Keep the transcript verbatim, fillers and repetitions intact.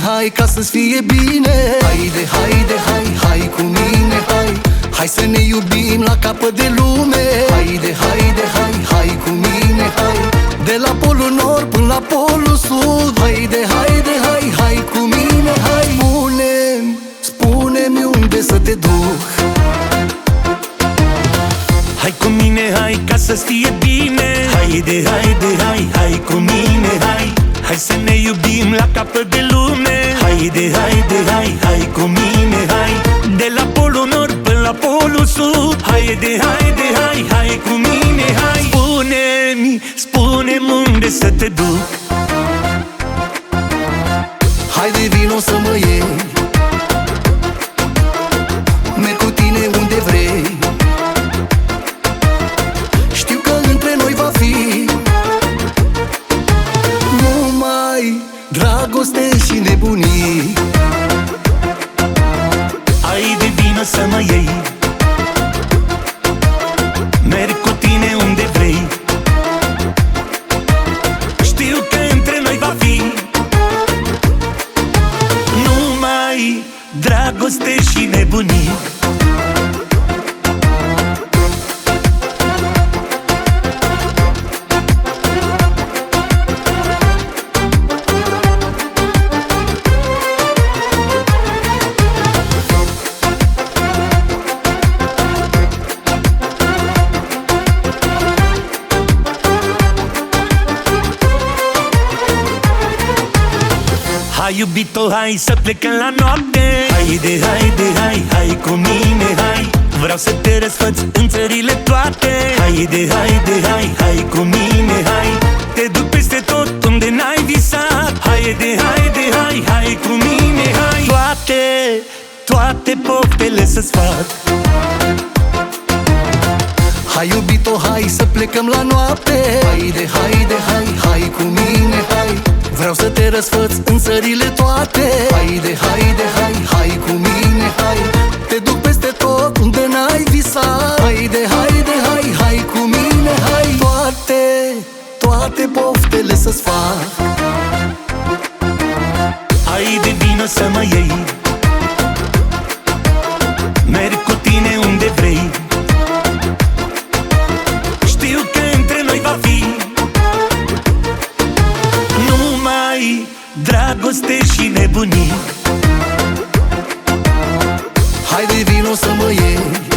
hai, ca să-ți fie bine. Haide, haide, hai, hai cu mine, hai. Hai să ne iubim la capăt de lume. Haide, haide, hai, hai cu mine, hai. De la polul nord până la polul sud. Haide, haide, hai, hai cu mine, hai. Spune-mi, spune-mi unde să te duc. Hai cu mine, hai, ca să-ți fie bine. Haide, haide, hai, hai cu mine, hai. Hai să ne iubim la capăt de lume. Haide, haide, hai, hai cu mine, hai. De la polul nord până la polul sud. Haide, haide, hai, hai cu mine, hai. Spune-mi, spune-mi unde să te duc. Haide, vino să mă iei. Merg cu tine unde vrei. Știu că între noi va fi numai dragoste și nebunii. Haide, vino să mă iei. Merg cu tine unde vrei. Știu că între noi va fi numai dragoste și nebunii. Hai, iubito, hai să plecăm la noapte. Haide, haide, hai, hai cu mine, hai. Vreau să te răsfăț în țările toate. Haide, haide, hai, hai cu mine, hai. Te duc peste tot unde n-ai visat. Haide, haide, hai, hai cu mine, hai. Toate, toate poftele să-ți fac. Hai, iubito, hai să plecăm la noapte. Haide, haide, hai, hai cu mine, hai. Vreau să te răsfăț în țările toate. Haide, haide, hai, hai cu mine, hai. Te duc peste tot unde n-ai visat. Haide, haide, hai, hai cu mine, hai. Toate, toate poftele să-ți fac. Haide, vino să mă iei. Merg cu tine unde vrei. Știu că între noi va fi numai dragoste și nebunii. Haide, vino să mă iei.